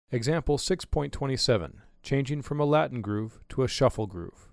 Example 6.27, changing from a Latin groove to a shuffle groove.